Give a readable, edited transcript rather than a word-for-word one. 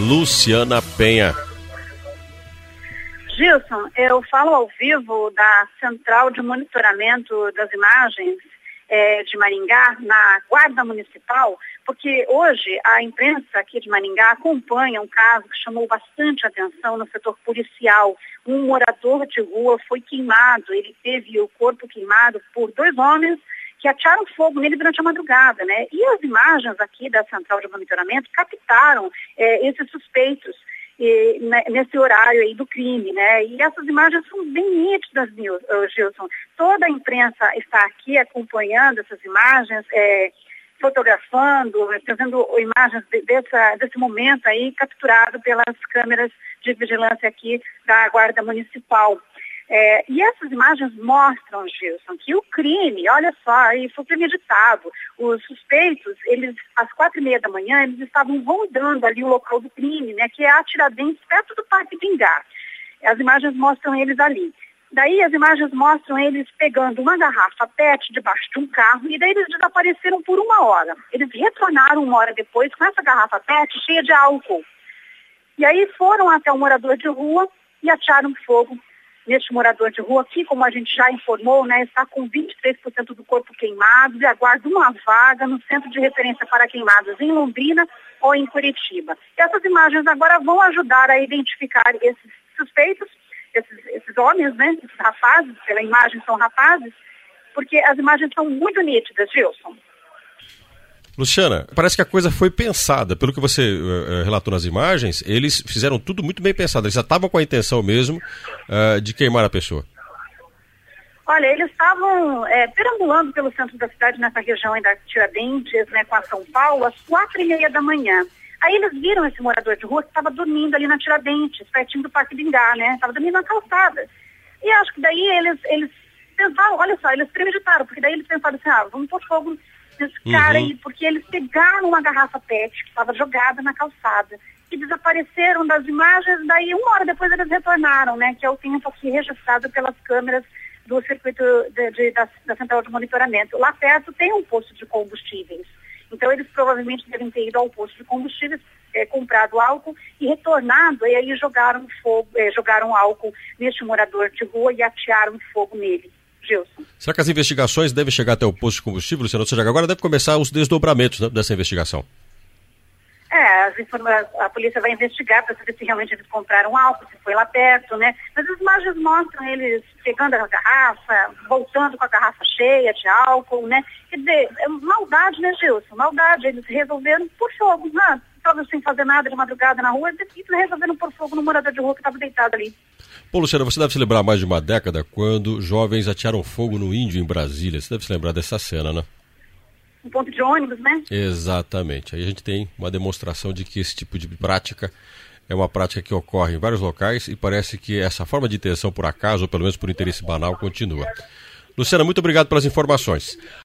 Luciana Penha. Gilson, eu falo ao vivo da Central de Monitoramento das Imagens de Maringá, na Guarda Municipal, porque hoje a imprensa aqui de Maringá acompanha um caso que chamou bastante atenção no setor policial. Um morador de rua foi queimado, ele teve o corpo queimado por 2 homens que atearam fogo nele durante a madrugada, né? E as imagens aqui da Central de Monitoramento captaram esses suspeitos nesse horário aí do crime, né? E essas imagens são bem nítidas, Gilson. Toda a imprensa está aqui acompanhando essas imagens, fotografando, trazendo imagens desse momento aí capturado pelas câmeras de vigilância aqui da Guarda Municipal. E essas imagens mostram, Gilson, que o crime, olha só, aí foi premeditado. Os suspeitos, eles, às 4h30 da manhã, eles estavam rondando ali o local do crime, né, que é a Tiradentes, perto do Parque Bingá. As imagens mostram eles ali. Daí as imagens mostram eles pegando uma garrafa PET debaixo de um carro e daí eles desapareceram por 1 hora. Eles retornaram 1 hora depois com essa garrafa PET cheia de álcool. E aí foram até um morador de rua e atearam fogo neste morador de rua, que, como a gente já informou, né, está com 23% do corpo queimado e aguarda uma vaga no Centro de Referência para Queimados em Londrina ou em Curitiba. E essas imagens agora vão ajudar a identificar esses suspeitos, esses homens, né, esses rapazes, pela imagem são rapazes, porque as imagens são muito nítidas, Gilson. Luciana, parece que a coisa foi pensada. Pelo que você relatou nas imagens, eles fizeram tudo muito bem pensado. Eles já estavam com a intenção mesmo de queimar a pessoa. Olha, eles estavam perambulando pelo centro da cidade, nessa região aí da Tiradentes, né, com a São Paulo, às 4h30 da manhã. Aí eles viram esse morador de rua que estava dormindo ali na Tiradentes, pertinho do Parque Bingá, né? Estava dormindo na calçada. E acho que daí eles pensaram, olha só, eles premeditaram, porque daí eles pensaram assim, vamos pôr fogo nesse cara aí, porque eles pegaram uma garrafa PET que estava jogada na calçada e desapareceram das imagens, daí 1 hora depois eles retornaram, né? Que é o tempo aqui registrado pelas câmeras do circuito da Central de Monitoramento. Lá perto tem um posto de combustíveis. Então eles provavelmente devem ter ido ao posto de combustíveis, comprado álcool e retornado, e aí jogaram álcool neste morador de rua e atearam fogo nele. Gilson. Será que as investigações devem chegar até o posto de combustível, Luciano? Ou seja, agora deve começar os desdobramentos, né, dessa investigação. A polícia vai investigar para saber se realmente eles compraram álcool, se foi lá perto, né? Mas as imagens mostram eles pegando a garrafa, voltando com a garrafa cheia de álcool, né? Quer dizer, é maldade, né, Gilson? Maldade. Eles resolveram por fogo, né? Estavam sem fazer nada de madrugada na rua, eles resolveram pôr fogo no morador de rua que estava deitado ali. Pô, Luciana, você deve se lembrar mais de uma década quando jovens atearam fogo no índio em Brasília. Você deve se lembrar dessa cena, né? Um ponto de ônibus, né? Exatamente. Aí a gente tem uma demonstração de que esse tipo de prática é uma prática que ocorre em vários locais e parece que essa forma de intenção por acaso, ou pelo menos por interesse banal, continua. Luciana, muito obrigado pelas informações.